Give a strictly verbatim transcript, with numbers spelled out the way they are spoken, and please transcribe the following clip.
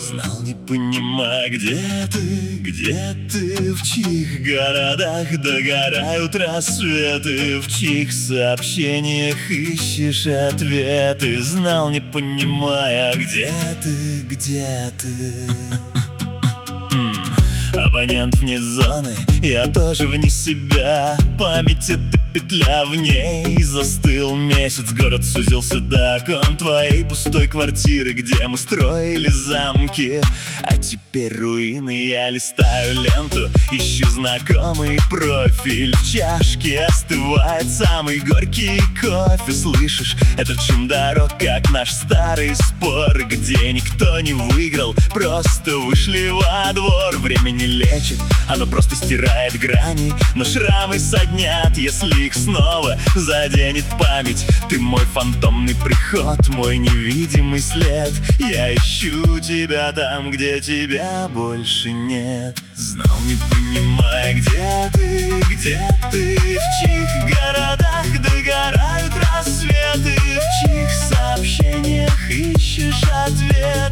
Знал, не понимая, где ты, где ты, в чьих городах догорают рассветы, в чьих сообщениях ищешь ответы. Знал, не понимая, где ты, где ты. Абонент вне зоны, я тоже вне себя. Память — это петля, в ней застыл месяц. Город сузился до окон твоей пустой квартиры, где мы строили замки. А теперь руины, я листаю ленту, ищу знакомый профиль. В чашке остывает самый горький кофе. Слышишь этот шум дорог, как наш старый спор, где никто не выиграл, просто вышли во двор. Время не лечит, оно просто стирает грани, но шрамы соднят, если их снова заденет память. Ты мой фантомный приход, мой невидимый след. Я ищу тебя там, где тебя больше нет. Знал, не понимая, где ты, где ты, в чьих городах догорают рассветы, в чьих сообщениях ищешь ответ.